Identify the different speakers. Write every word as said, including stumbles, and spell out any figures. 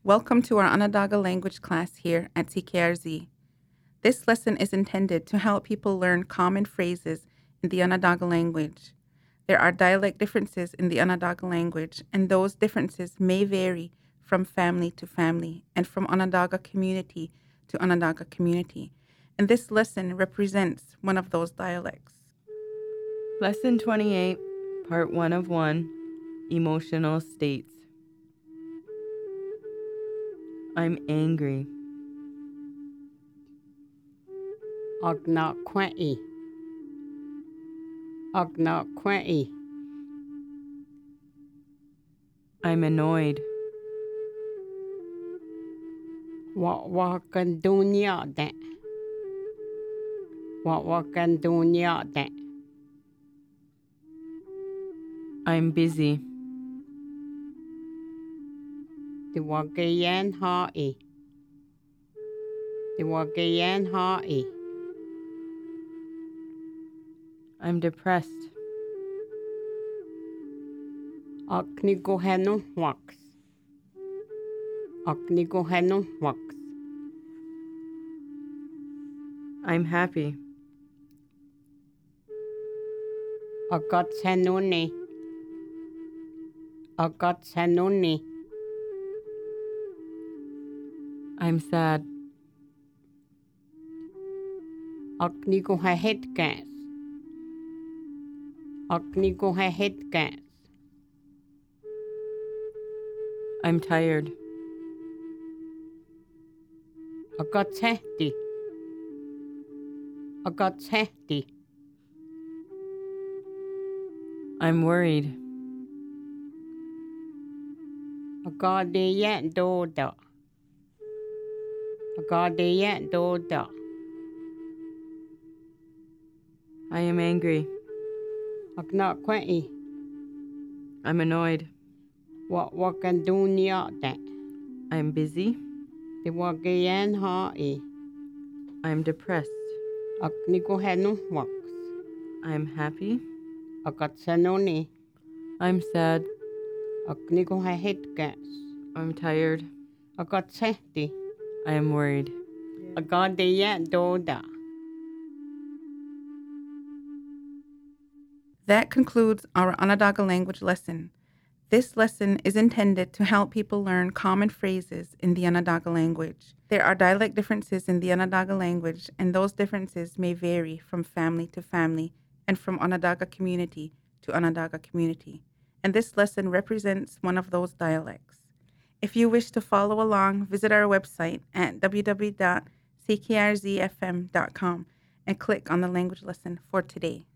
Speaker 1: Welcome to our Onondaga language class here at C K R Z. This lesson is intended to help people learn common phrases in the Onondaga language. There are dialect differences in the Onondaga language, and those differences may vary from family to family and from Onondaga community to Onondaga community. And this lesson represents one of those dialects.
Speaker 2: Lesson twenty-eight, Part one of one, Emotional States. I'm angry.
Speaker 3: Agna Quenty. Agna Quenty.
Speaker 2: I'm annoyed.
Speaker 3: Wa wa kan dunya de. Wa wa kan dunya de.
Speaker 2: I'm busy.
Speaker 3: Di wa gayan ha e. Di wa gayan ha e.
Speaker 2: I'm depressed.
Speaker 3: Akni go hanu wax. Akni go hanu wax.
Speaker 2: I'm happy.
Speaker 3: Agat sanuni. Agat sanuni.
Speaker 2: I'm sad.
Speaker 3: Akni go ha head gas. Akni go ha head gas.
Speaker 2: I'm tired.
Speaker 3: Agat sehti. Agat sehti.
Speaker 2: I'm worried.
Speaker 3: Agadiya doda. Agadiya doda.
Speaker 2: I am angry.
Speaker 3: Agna Quenty.
Speaker 2: I'm annoyed.
Speaker 3: Wa wa kan dunya de.
Speaker 2: I'm busy.
Speaker 3: Di wa gayan ha e.
Speaker 2: I'm depressed.
Speaker 3: Akni go hanu wax.
Speaker 2: I'm happy.
Speaker 3: Agat sanuni.
Speaker 2: I'm sad.
Speaker 3: Akni go ha head gas.
Speaker 2: I'm tired.
Speaker 3: Agat sehti.
Speaker 2: I am worried.
Speaker 3: Agadiya doda.
Speaker 1: That concludes our Onondaga language lesson. This lesson is intended to help people learn common phrases in the Onondaga language. There are dialect differences in the Onondaga language, and those differences may vary from family to family and from Onondaga community to Onondaga community. And this lesson represents one of those dialects. If you wish to follow along, visit our website at w w w dot c k r z f m dot com and click on the language lesson for today.